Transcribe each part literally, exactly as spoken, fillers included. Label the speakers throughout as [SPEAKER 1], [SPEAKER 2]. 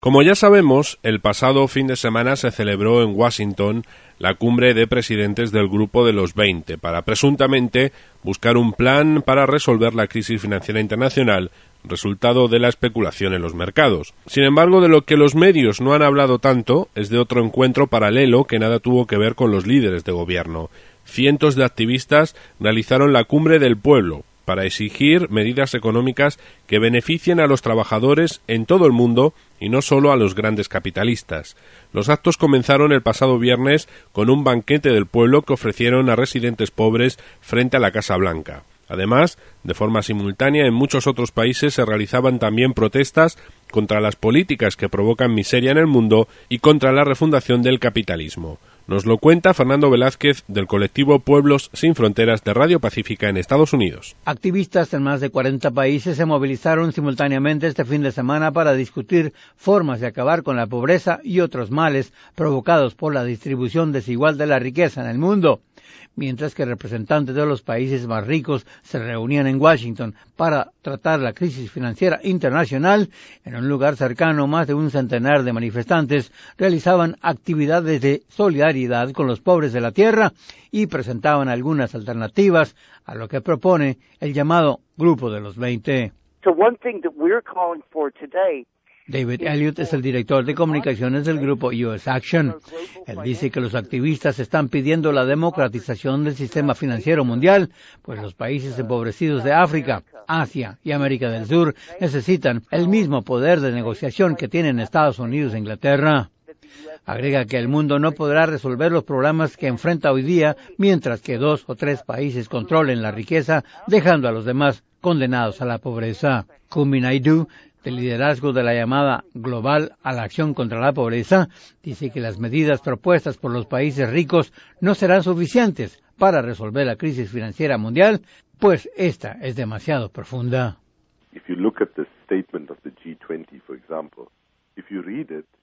[SPEAKER 1] Como ya sabemos, el pasado fin de semana se celebró en Washington la cumbre de presidentes del Grupo de los veinte para presuntamente buscar un plan para resolver la crisis financiera internacional, resultado de la especulación en los mercados. Sin embargo, de lo que los medios no han hablado tanto es de otro encuentro paralelo que nada tuvo que ver con los líderes de gobierno. Cientos de activistas realizaron la Cumbre del Pueblo para exigir medidas económicas que beneficien a los trabajadores en todo el mundo y no solo a los grandes capitalistas. Los actos comenzaron el pasado viernes con un banquete del pueblo que ofrecieron a residentes pobres frente a la Casa Blanca. Además, de forma simultánea, en muchos otros países se realizaban también protestas contra las políticas que provocan miseria en el mundo y contra la refundación del capitalismo. Nos lo cuenta Fernando Velázquez del colectivo Pueblos Sin Fronteras de Radio Pacífica en Estados Unidos.
[SPEAKER 2] Activistas en más de cuarenta países se movilizaron simultáneamente este fin de semana para discutir formas de acabar con la pobreza y otros males provocados por la distribución desigual de la riqueza en el mundo. Mientras que representantes de los países más ricos se reunían en Washington para tratar la crisis financiera internacional, en un lugar cercano más de un centenar de manifestantes realizaban actividades de solidaridad con los pobres de la tierra y presentaban algunas alternativas a lo que propone el llamado Grupo de los veinte.
[SPEAKER 3] So one thing that we're calling for today
[SPEAKER 2] David Elliott es el director de comunicaciones del grupo U S Action. Él dice que los activistas están pidiendo la democratización del sistema financiero mundial, pues los países empobrecidos de África, Asia y América del Sur necesitan el mismo poder de negociación que tienen Estados Unidos e Inglaterra. Agrega que el mundo no podrá resolver los problemas que enfrenta hoy día mientras que dos o tres países controlen la riqueza, dejando a los demás condenados a la pobreza. Kumi Naidoo, del liderazgo de la llamada Global a la Acción contra la Pobreza, dice que las medidas propuestas por los países ricos no serán suficientes para resolver la crisis financiera mundial, pues esta es demasiado profunda.
[SPEAKER 4] If you look at the statement of the G twenty, for example, if you read it,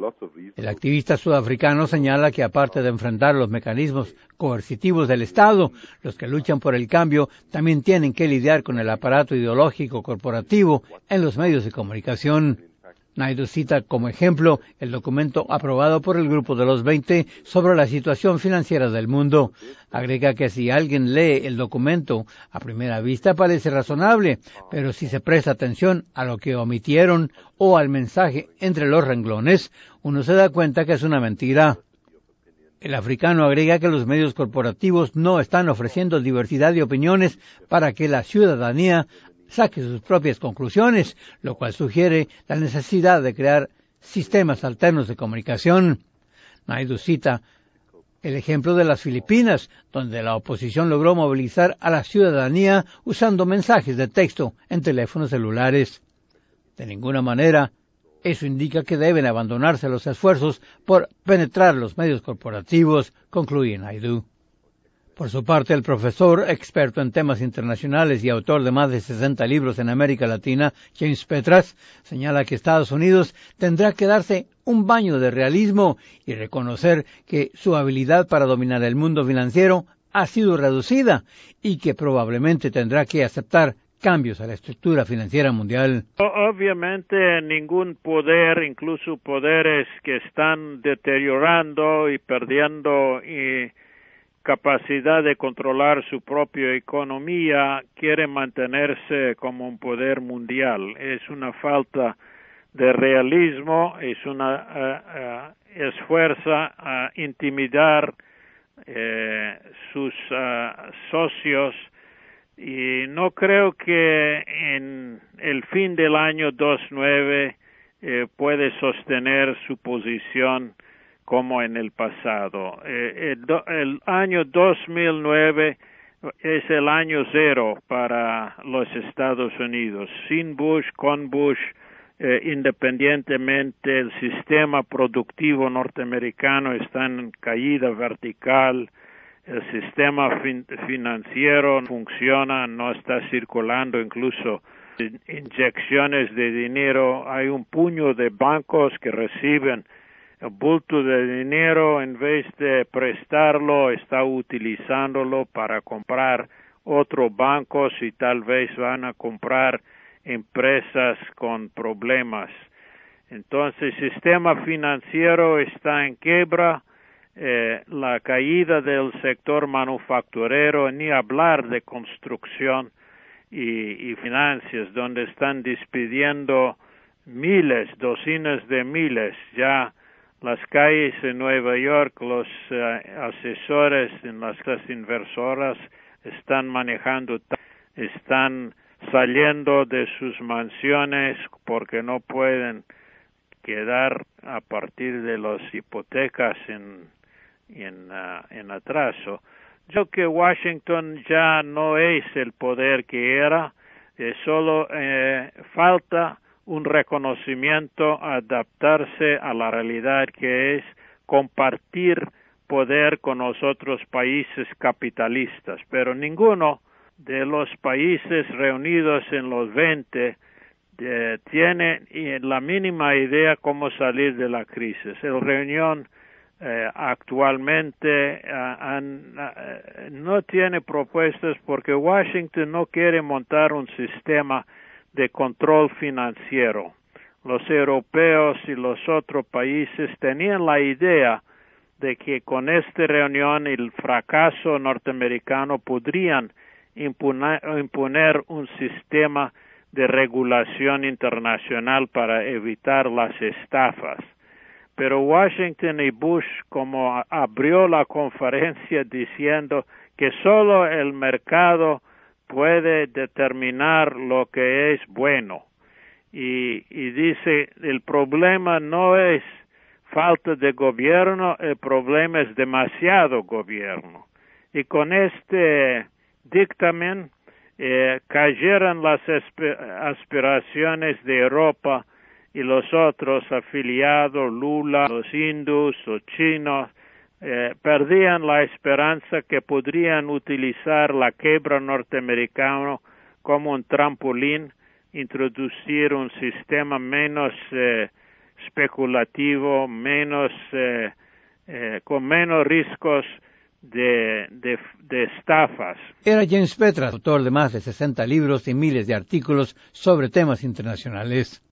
[SPEAKER 2] el activista sudafricano señala que aparte de enfrentar los mecanismos coercitivos del Estado, los que luchan por el cambio también tienen que lidiar con el aparato ideológico corporativo en los medios de comunicación. Naidoo cita como ejemplo el documento aprobado por el Grupo de los veinte sobre la situación financiera del mundo. Agrega que si alguien lee el documento, a primera vista parece razonable, pero si se presta atención a lo que omitieron o al mensaje entre los renglones, uno se da cuenta que es una mentira. El africano agrega que los medios corporativos no están ofreciendo diversidad de opiniones para que la ciudadanía saque sus propias conclusiones, lo cual sugiere la necesidad de crear sistemas alternos de comunicación. Naidoo cita el ejemplo de las Filipinas, donde la oposición logró movilizar a la ciudadanía usando mensajes de texto en teléfonos celulares. De ninguna manera, eso indica que deben abandonarse los esfuerzos por penetrar los medios corporativos, concluye Naidoo. Por su parte, el profesor, experto en temas internacionales y autor de más de sesenta libros en América Latina, James Petras, señala que Estados Unidos tendrá que darse un baño de realismo y reconocer que su habilidad para dominar el mundo financiero ha sido reducida y que probablemente tendrá que aceptar cambios a la estructura financiera mundial.
[SPEAKER 5] Obviamente ningún poder, incluso poderes que están deteriorando y perdiendo y capacidad de controlar su propia economía, quiere mantenerse como un poder mundial. Es una falta de realismo, es una uh, uh, esfuerzo a intimidar eh, sus uh, socios, y no creo que en el fin del año dos mil nueve eh, puede sostener su posición como en el pasado. Eh, el, do, el año dos mil nueve es el año cero para los Estados Unidos. Sin Bush, con Bush, eh, independientemente, el sistema productivo norteamericano está en caída vertical. El sistema fin, financiero funciona, no está circulando incluso inyecciones de dinero. Hay un puño de bancos que reciben el bulto de dinero, en vez de prestarlo, está utilizándolo para comprar otros bancos y tal vez van a comprar empresas con problemas. Entonces, el sistema financiero está en quiebra, eh, la caída del sector manufacturero, ni hablar de construcción y, y finanzas, donde están despidiendo miles, docenas de miles. Ya las calles en Nueva York, los uh, asesores en las casas inversoras están manejando, están saliendo de sus mansiones porque no pueden quedar a partir de las hipotecas en, en, uh, en atraso. Yo creo que Washington ya no es el poder que era, eh, solo eh, falta un reconocimiento, adaptarse a la realidad que es compartir poder con los otros países capitalistas, pero ninguno de los países reunidos en los veinte eh, tiene la mínima idea cómo salir de la crisis. La reunión eh, actualmente uh, han, uh, no tiene propuestas porque Washington no quiere montar un sistema de control financiero. Los europeos y los otros países tenían la idea de que con esta reunión el fracaso norteamericano podrían imponer, imponer un sistema de regulación internacional para evitar las estafas. Pero Washington y Bush, como abrió la conferencia diciendo que solo el mercado puede determinar lo que es bueno. Y, y dice, el problema no es falta de gobierno, el problema es demasiado gobierno. Y con este dictamen eh, cayeron las aspiraciones de Europa y los otros afiliados, Lula, los hindús, los chinos, Eh, perdían la esperanza que podrían utilizar la quiebra norteamericana como un trampolín, introducir un sistema menos eh, especulativo, menos eh, eh, con menos riesgos de, de, de estafas.
[SPEAKER 2] Era James Petras, autor de más de sesenta libros y miles de artículos sobre temas internacionales.